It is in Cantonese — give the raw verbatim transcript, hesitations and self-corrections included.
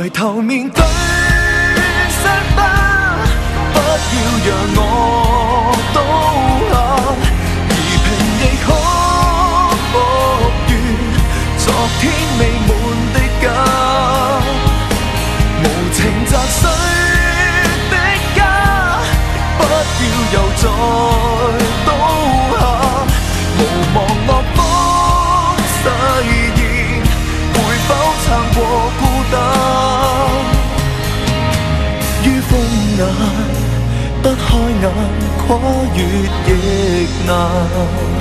抬頭面對傷疤，不要讓我倒下，而平亦可復原昨天未滿的家，無情砸碎的家，不要又再倒下，無望惡風誓言會否撐過孤單，於風眼不開眼，跨越亦難。